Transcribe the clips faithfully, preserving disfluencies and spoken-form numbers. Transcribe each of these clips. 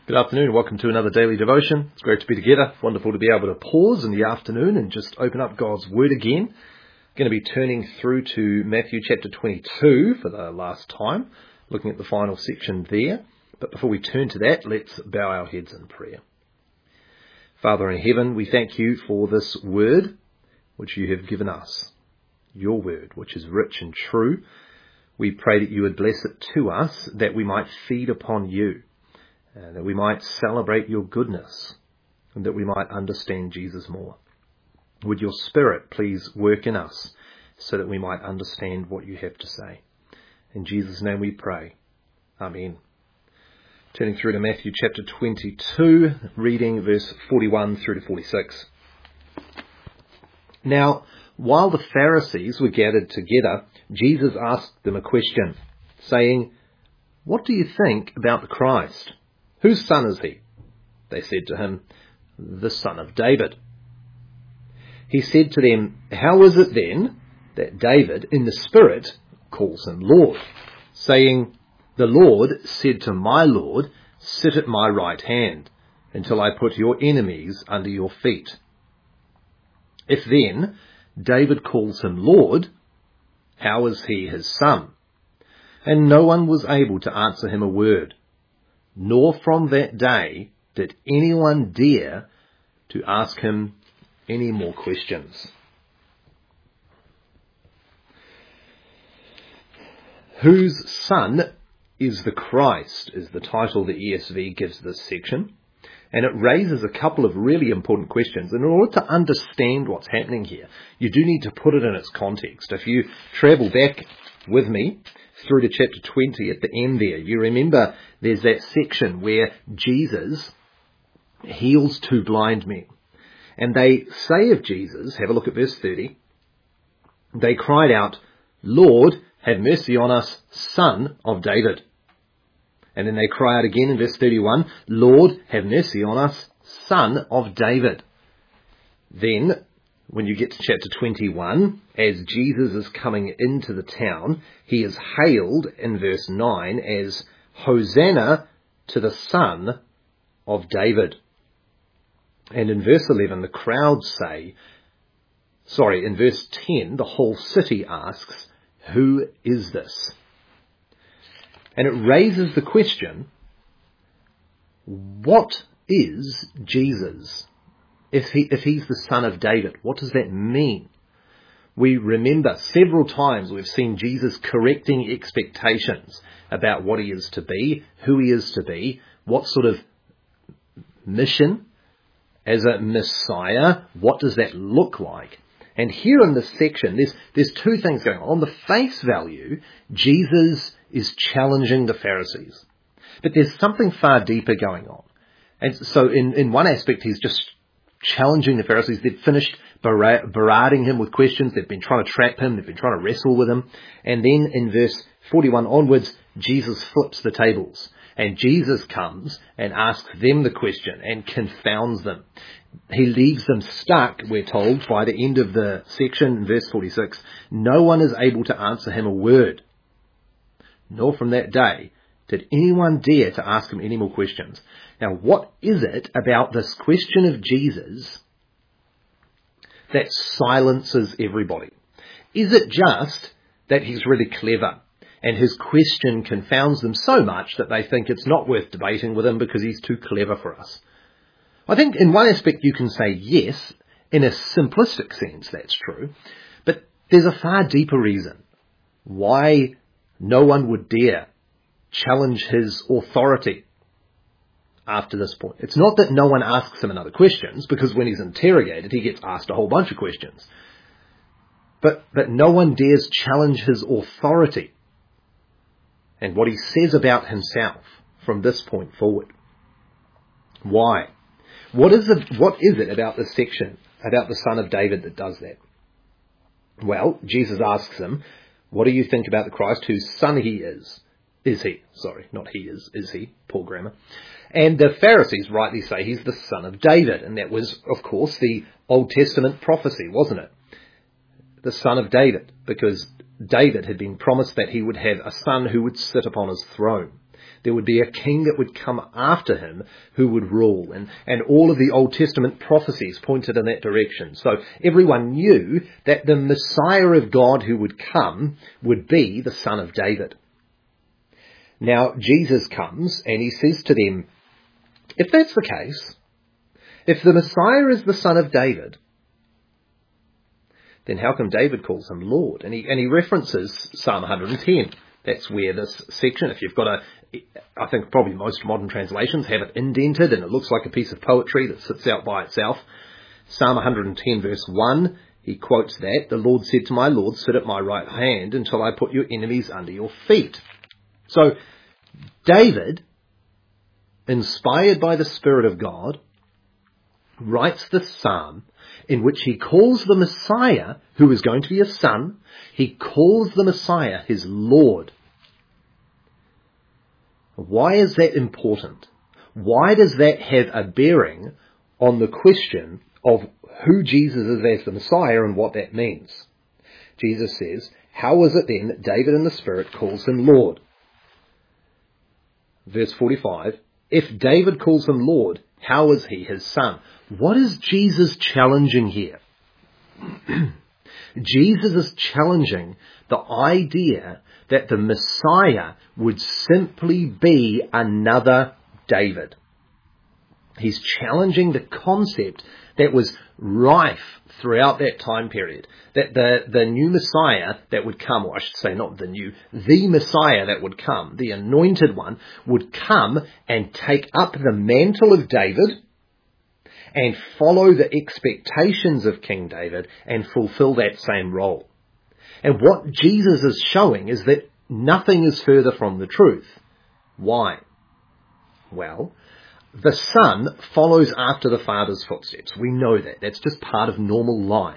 Good afternoon. Welcome to another daily devotion. It's great to be together. Wonderful to be able to pause in the afternoon and just open up God's Word again. Going to be turning through to Matthew chapter twenty-two for the last time, looking at the final section there. But before we turn to that, let's bow our heads in prayer. Father in heaven, we thank you for this Word which you have given us, your Word, which is rich and true. We pray that you would bless it to us, that we might feed upon you. Uh, that we might celebrate your goodness, and that we might understand Jesus more. Would your Spirit please work in us, so that we might understand what you have to say. In Jesus' name we pray. Amen. Turning through to Matthew chapter twenty-two, reading verse forty-one through to forty-six. Now, while the Pharisees were gathered together, Jesus asked them a question, saying, "What do you think about the Christ? Whose son is he?" They said to him, "The son of David." He said to them, "How is it then that David in the Spirit calls him Lord, saying, 'The Lord said to my Lord, sit at my right hand, until I put your enemies under your feet'? If then David calls him Lord, how is he his son?" And no one was able to answer him a word. Nor from that day did anyone dare to ask him any more questions. Whose son is the Christ is the title the E S V gives this section. And it raises a couple of really important questions. And in order to understand what's happening here, you do need to put it in its context. If you travel back with me through to chapter twenty at the end there, you remember there's that section where Jesus heals two blind men. And they say of Jesus, have a look at verse thirty, they cried out, "Lord, have mercy on us, Son of David." And then they cry out again in verse thirty-one, "Lord, have mercy on us, Son of David." Then, when you get to chapter twenty-one, as Jesus is coming into the town, he is hailed in verse nine as Hosanna to the Son of David. And in verse eleven, the crowds say, sorry, in verse ten, the whole city asks, "Who is this?" And it raises the question, what is Jesus? If he, if he's the son of David, what does that mean? We remember several times we've seen Jesus correcting expectations about what he is to be, who he is to be, what sort of mission as a Messiah, what does that look like? And here in this section, there's, there's two things going on. On the face value, Jesus is challenging the Pharisees. But there's something far deeper going on. And so in, in one aspect, he's just challenging the Pharisees. They've finished berating him with questions. They've been trying to trap him. They've been trying to wrestle with him. And then in verse forty-one onwards, Jesus flips the tables. And Jesus comes and asks them the question and confounds them. He leaves them stuck, we're told, by the end of the section, in verse forty-six. No one is able to answer him a word. Nor from that day did anyone dare to ask him any more questions. Now, what is it about this question of Jesus that silences everybody? Is it just that he's really clever and his question confounds them so much that they think it's not worth debating with him because he's too clever for us? I think in one aspect you can say yes, in a simplistic sense that's true, but there's a far deeper reason why no one would dare challenge his authority after this point. It's not that no one asks him another questions, because when he's interrogated, he gets asked a whole bunch of questions. But, but no one dares challenge his authority and what he says about himself from this point forward. Why? What is it, what is it about this section, about the Son of David, that does that? Well, Jesus asks him, "What do you think about the Christ, whose son he is?" Is he? Sorry, not he is. Is he? Poor grammar. And the Pharisees rightly say he's the son of David. And that was, of course, the Old Testament prophecy, wasn't it? The son of David, because David had been promised that he would have a son who would sit upon his throne. There would be a king that would come after him who would rule. And, and all of the Old Testament prophecies pointed in that direction. So everyone knew that the Messiah of God who would come would be the Son of David. Now Jesus comes and he says to them, if that's the case, if the Messiah is the Son of David, then how come David calls him Lord? And he, and he references Psalm one hundred ten. That's where this section, if you've got a, I think probably most modern translations have it indented and it looks like a piece of poetry that sits out by itself. Psalm one hundred ten verse one, he quotes that, the Lord said to my Lord, sit at my right hand until I put your enemies under your feet. So David, inspired by the Spirit of God, writes this psalm in which he calls the Messiah, who is going to be a son, he calls the Messiah his Lord. Why is that important? Why does that have a bearing on the question of who Jesus is as the Messiah and what that means? Jesus says, how is it then that David in the Spirit calls him Lord? Verse forty-five, if David calls him Lord, how is he his son? What is Jesus challenging here? Jesus is challenging the idea that the Messiah would simply be another David. He's challenging the concept that was rife throughout that time period. That the, the new Messiah that would come, or I should say not the new, the Messiah that would come, the anointed one, would come and take up the mantle of David and follow the expectations of King David and fulfill that same role. And what Jesus is showing is that nothing is further from the truth. Why? Well, the Son follows after the Father's footsteps. We know that. That's just part of normal life.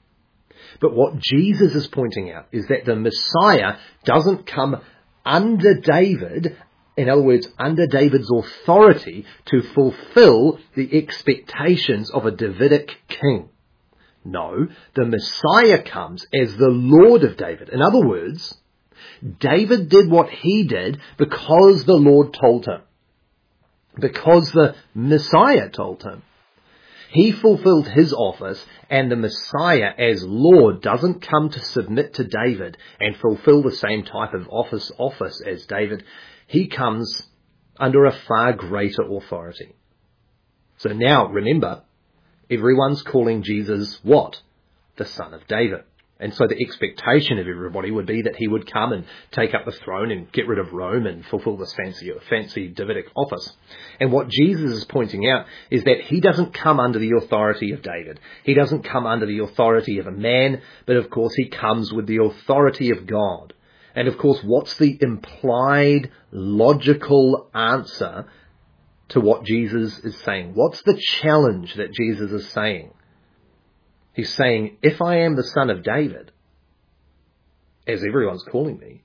But what Jesus is pointing out is that the Messiah doesn't come under David, in other words, under David's authority to fulfill the expectations of a Davidic king. No, the Messiah comes as the Lord of David. In other words, David did what he did because the Lord told him. Because the Messiah told him. He fulfilled his office, and the Messiah as Lord doesn't come to submit to David and fulfill the same type of office office as David. He comes under a far greater authority. So now, remember, everyone's calling Jesus what? The Son of David. And so the expectation of everybody would be that he would come and take up the throne and get rid of Rome and fulfill this fancy, fancy Davidic office. And what Jesus is pointing out is that he doesn't come under the authority of David. He doesn't come under the authority of a man, but of course he comes with the authority of God. And of course, what's the implied logical answer to what Jesus is saying? What's the challenge that Jesus is saying? He's saying, if I am the Son of David, as everyone's calling me,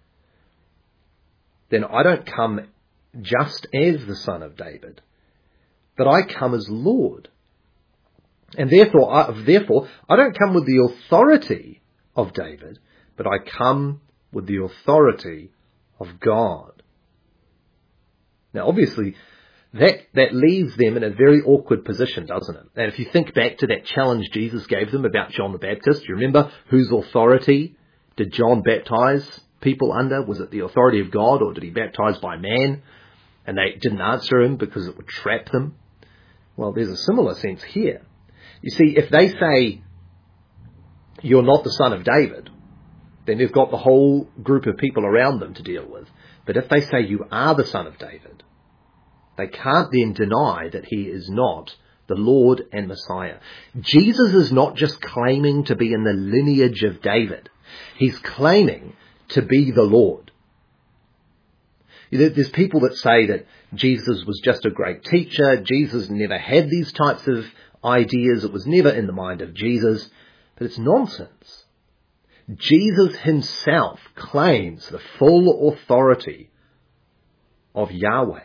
then I don't come just as the Son of David, but I come as Lord. And therefore I, therefore, I don't come with the authority of David, but I come with the authority of God. Now, obviously, That that leaves them in a very awkward position, doesn't it? And if you think back to that challenge Jesus gave them about John the Baptist, you remember whose authority did John baptize people under? Was it the authority of God, or did he baptize by man? And they didn't answer him because it would trap them. Well, there's a similar sense here. You see, if they say, you're not the Son of David, then they've got the whole group of people around them to deal with. But if they say you are the Son of David, they can't then deny that he is not the Lord and Messiah. Jesus is not just claiming to be in the lineage of David. He's claiming to be the Lord. There's people that say that Jesus was just a great teacher. Jesus never had these types of ideas. It was never in the mind of Jesus. But it's nonsense. Jesus himself claims the full authority of Yahweh.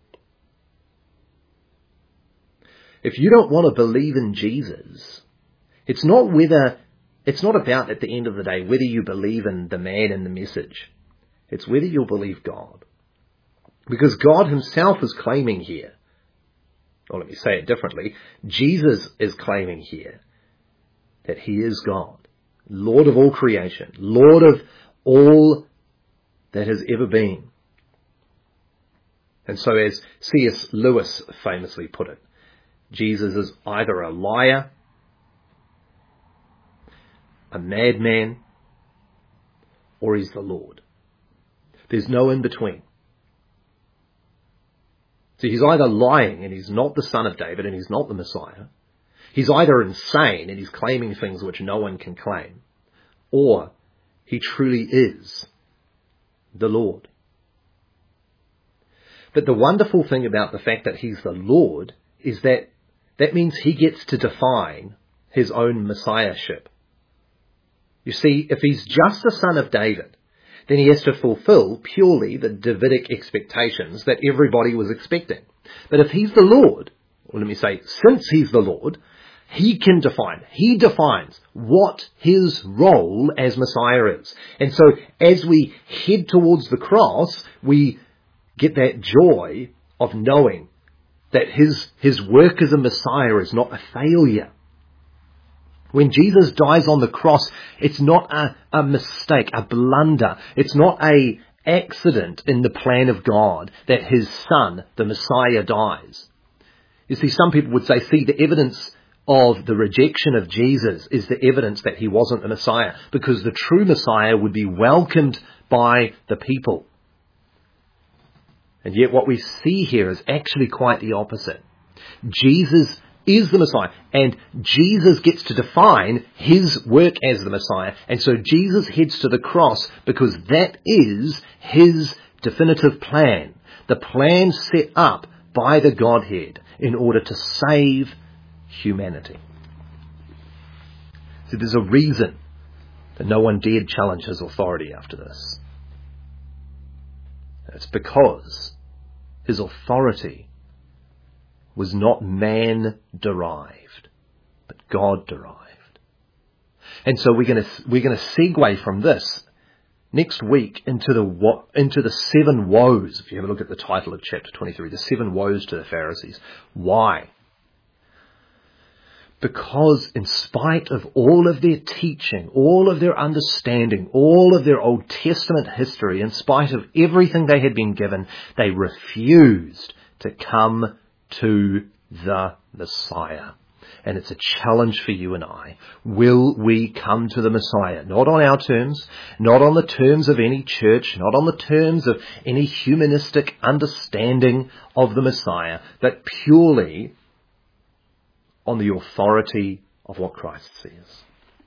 If you don't want to believe in Jesus, it's not whether, it's not about at the end of the day whether you believe in the man and the message. It's whether you'll believe God. Because God himself is claiming here, or let me say it differently, Jesus is claiming here that he is God, Lord of all creation, Lord of all that has ever been. And so as C S Lewis famously put it, Jesus is either a liar, a madman, or he's the Lord. There's no in between. So he's either lying and he's not the Son of David and he's not the Messiah. He's either insane and he's claiming things which no one can claim, or he truly is the Lord. But the wonderful thing about the fact that he's the Lord is that that means he gets to define his own messiahship. You see, if he's just the son of David, then he has to fulfill purely the Davidic expectations that everybody was expecting. But if he's the Lord, or let me say, since he's the Lord, he can define, he defines what his role as Messiah is. And so as we head towards the cross, we get that joy of knowing that his, his work as a Messiah is not a failure. When Jesus dies on the cross, it's not a, a mistake, a blunder. It's not a accident in the plan of God that his son, the Messiah, dies. You see, some people would say, see, the evidence of the rejection of Jesus is the evidence that he wasn't the Messiah, because the true Messiah would be welcomed by the people. And yet what we see here is actually quite the opposite. Jesus is the Messiah, and Jesus gets to define his work as the Messiah. And so Jesus heads to the cross because that is his definitive plan, the plan set up by the Godhead in order to save humanity. So there's a reason that no one dared challenge his authority after this. It's because his authority was not man-derived, but God-derived. And so we're going to we're going to segue from this next week into the into the seven woes. If you have a look at the title of chapter twenty-three, the seven woes to the Pharisees. Why? Because in spite of all of their teaching, all of their understanding, all of their Old Testament history, in spite of everything they had been given, they refused to come to the Messiah. And it's a challenge for you and I. Will we come to the Messiah? Not on our terms, not on the terms of any church, not on the terms of any humanistic understanding of the Messiah, but purely on the authority of what Christ says.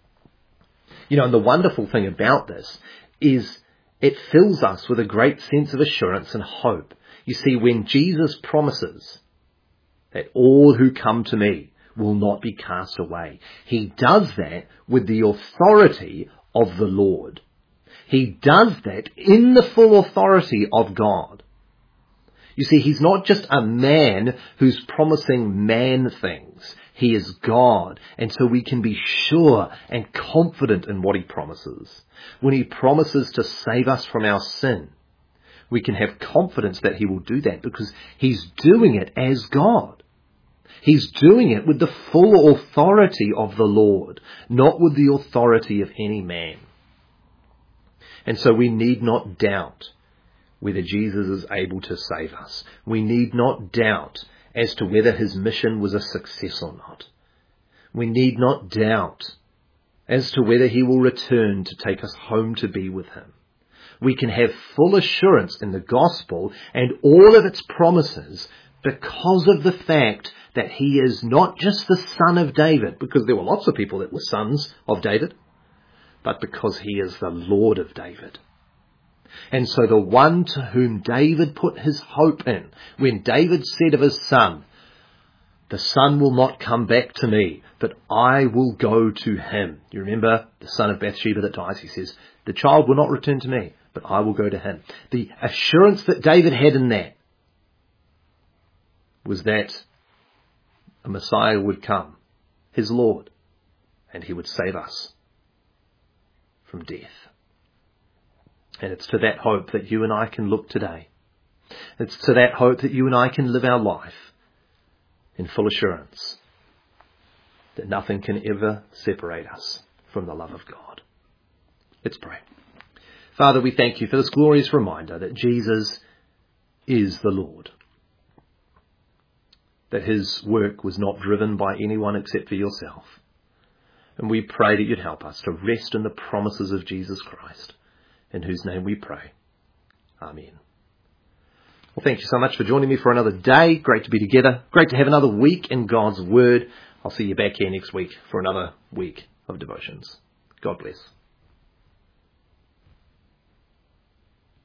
You know, and the wonderful thing about this is it fills us with a great sense of assurance and hope. You see, when Jesus promises that all who come to me will not be cast away, he does that with the authority of the Lord. He does that in the full authority of God. You see, he's not just a man who's promising man things. He is God, and so we can be sure and confident in what he promises. When he promises to save us from our sin, we can have confidence that he will do that because he's doing it as God. He's doing it with the full authority of the Lord, not with the authority of any man. And so we need not doubt whether Jesus is able to save us. We need not doubt as to whether his mission was a success or not. We need not doubt as to whether he will return to take us home to be with him. We can have full assurance in the gospel and all of its promises because of the fact that he is not just the son of David, because there were lots of people that were sons of David, but because he is the Lord of David. And so the one to whom David put his hope in, when David said of his son, the son will not come back to me, but I will go to him. You remember the son of Bathsheba that dies? He says, the child will not return to me, but I will go to him. The assurance that David had in that was that a Messiah would come, his Lord, and he would save us from death. And it's to that hope that you and I can look today. It's to that hope that you and I can live our life in full assurance that nothing can ever separate us from the love of God. Let's pray. Father, we thank you for this glorious reminder that Jesus is the Lord, that his work was not driven by anyone except for yourself. And we pray that you'd help us to rest in the promises of Jesus Christ, in whose name we pray. Amen. Well, thank you so much for joining me for another day. Great to be together. Great to have another week in God's Word. I'll see you back here next week for another week of devotions. God bless.